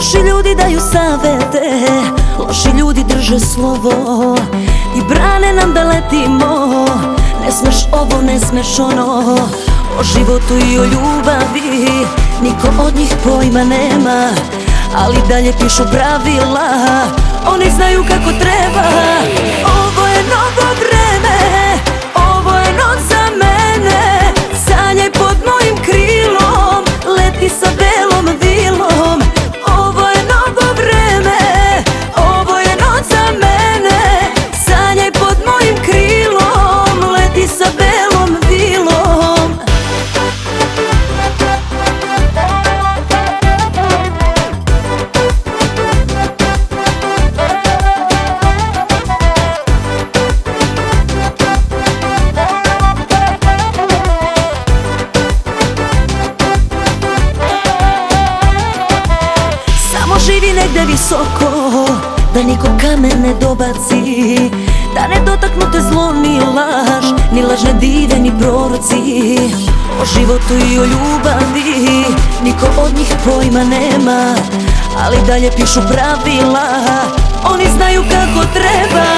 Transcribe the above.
Loši ljudi daju savete, loši ljudi drže slovo i brane nam da letimo. Ne smeš ovo, ne smeš ono, o životu i o ljubavi niko od njih pojma nema, ali dalje pišu pravila, oni znaju kako treba. Ovo je novo vreme, ovo je noć za mene, sanjaj pod mojim krilom, leti sa belom vilom. Ovo je novo vreme, ovo je noć za mene, sanjaj pod mojim krilom, leti sa belom vilom. Živi negde visoko, da niko kamen ne dobaci, da ne dotaknu te zlo ni laž, ni lažne dive ni proroci. O životu i o ljubavi niko od njih pojma nema, ali dalje pišu pravila, oni znaju kako treba.